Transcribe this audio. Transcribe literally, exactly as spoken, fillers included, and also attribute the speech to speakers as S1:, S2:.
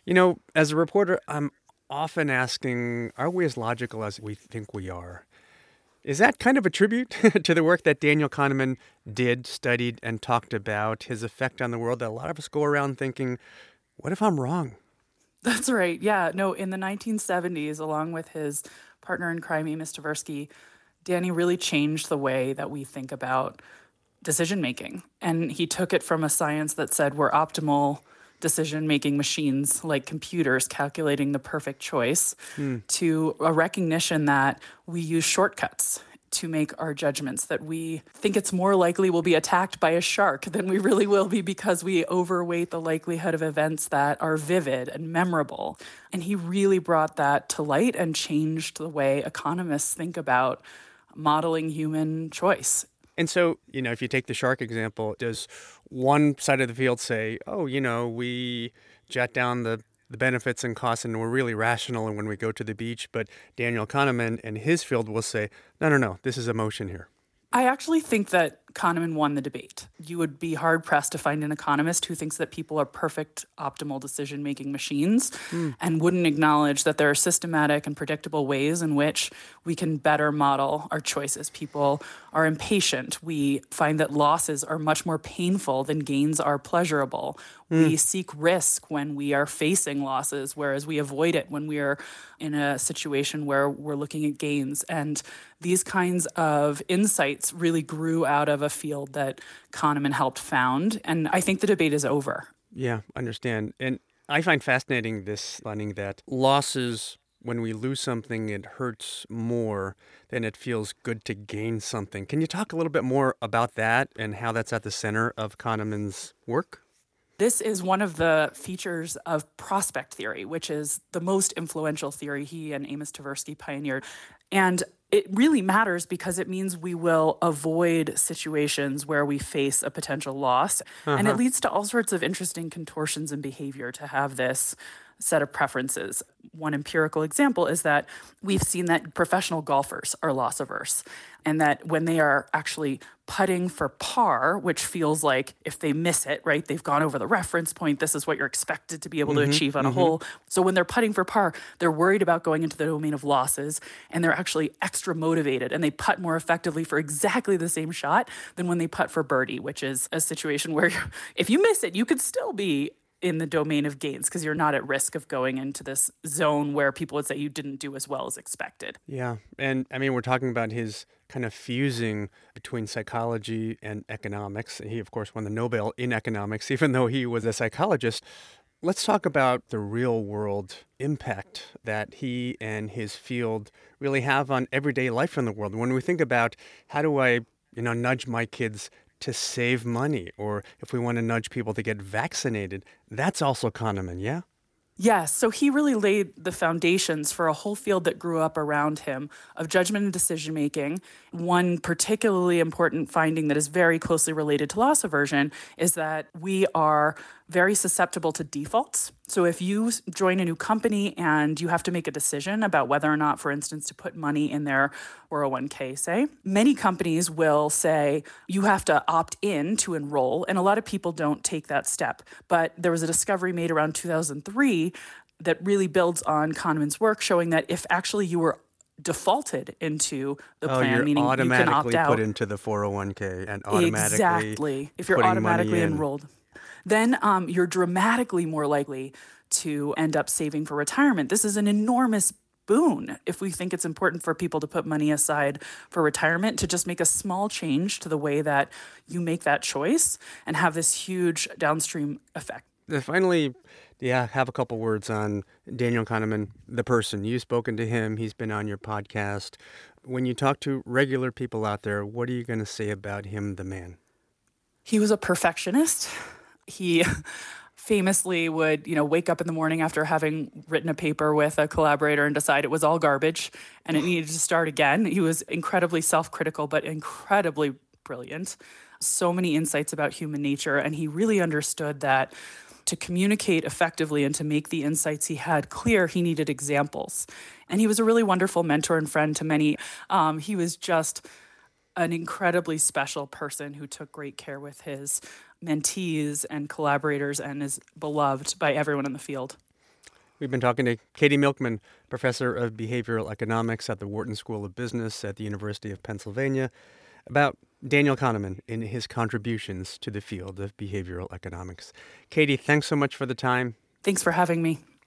S1: You know, as a reporter, I'm often asking, are we as logical as we think we are? Is that kind of a tribute to the work that Daniel Kahneman did, studied, and talked about, his effect on the world, that a lot of us go around thinking, what if I'm wrong?
S2: That's right. Yeah. No, in the nineteen seventies, along with his partner in crime, Amos Tversky, Danny really changed the way that we think about decision making. And he took it from a science that said we're optimal decision making machines like computers calculating the perfect choice
S1: Hmm.
S2: to a recognition that we use shortcuts to make our judgments, that we think it's more likely we'll be attacked by a shark than we really will be because we overweight the likelihood of events that are vivid and memorable. And he really brought that to light and changed the way economists think about modeling human choice.
S1: And so, you know, if you take the shark example, does one side of the field say, oh, you know, we jot down the, the benefits and costs and we're really rational and when we go to the beach, but Daniel Kahneman and his field will say, no, no, no, this is emotion here.
S2: I actually think that Kahneman won the debate. You would be hard pressed to find an economist who thinks that people are perfect, optimal decision making machines
S1: Hmm.
S2: and wouldn't acknowledge that there are systematic and predictable ways in which we can better model our choices. People are impatient. We find that losses are much more painful than gains are pleasurable.
S1: Hmm.
S2: We seek risk when we are facing losses, whereas we avoid it when we are in a situation where we're looking at gains. And these kinds of insights really grew out of a field that Kahneman helped found. And I think the debate is over.
S1: Yeah, understand. And I find fascinating this finding that losses, when we lose something, it hurts more than it feels good to gain something. Can you talk a little bit more about that and how that's at the center of Kahneman's work?
S2: This is one of the features of prospect theory, which is the most influential theory he and Amos Tversky pioneered. And it really matters because it means we will avoid situations where we face a potential loss. Uh-huh. And it leads to all sorts of interesting contortions in behavior to have this set of preferences. One empirical example is that we've seen that professional golfers are loss averse, and that when they are actually putting for par, which feels like if they miss it, right, they've gone over the reference point, this is what you're expected to be able mm-hmm, to achieve on mm-hmm. a hole. So when they're putting for par, they're worried about going into the domain of losses, and they're actually extra motivated, and they putt more effectively for exactly the same shot than when they putt for birdie, which is a situation where if you miss it, you could still be in the domain of gains because you're not at risk of going into this zone where people would say you didn't do as well as expected.
S1: Yeah. And I mean, we're talking about his kind of fusing between psychology and economics. He, of course, won the Nobel in economics, even though he was a psychologist. Let's talk about the real world impact that he and his field really have on everyday life in the world. When we think about how do I, you know, nudge my kids to save money, or if we want to nudge people to get vaccinated, that's also Kahneman, yeah?
S2: Yes, so he really laid the foundations for a whole field that grew up around him of judgment and decision making. One particularly important finding that is very closely related to loss aversion is that we are very susceptible to defaults. So if you join a new company and you have to make a decision about whether or not, for instance, to put money in their four oh one k, say, many companies will say you have to opt in to enroll, and a lot of people don't take that step. But there was a discovery made around two thousand three that really builds on Kahneman's work, showing that if actually you were defaulted into the
S1: oh,
S2: plan,
S1: you're
S2: meaning you can opt out.
S1: put into the four oh one k and automatically
S2: exactly. If you're automatically enrolled, then um, you're dramatically more likely to end up saving for retirement. This is an enormous boon if we think it's important for people to put money aside for retirement, to just make a small change to the way that you make that choice and have this huge downstream effect.
S1: Finally, yeah, have a couple words on Daniel Kahneman, the person. You've spoken to him. He's been on your podcast. When you talk to regular people out there, what are you going to say about him, the man?
S2: He was a perfectionist. He famously would, you know, wake up in the morning after having written a paper with a collaborator and decide it was all garbage and it needed to start again. He was incredibly self-critical, but incredibly brilliant. So many insights about human nature. And he really understood that to communicate effectively and to make the insights he had clear, he needed examples. And he was a really wonderful mentor and friend to many. Um, he was just an incredibly special person who took great care with his mentees and collaborators and is beloved by everyone in the field.
S1: We've been talking to Katie Milkman, professor of behavioral economics at the Wharton School of Business at the University of Pennsylvania, about Daniel Kahneman and his contributions to the field of behavioral economics. Katie, thanks so much for the time.
S2: Thanks for having me.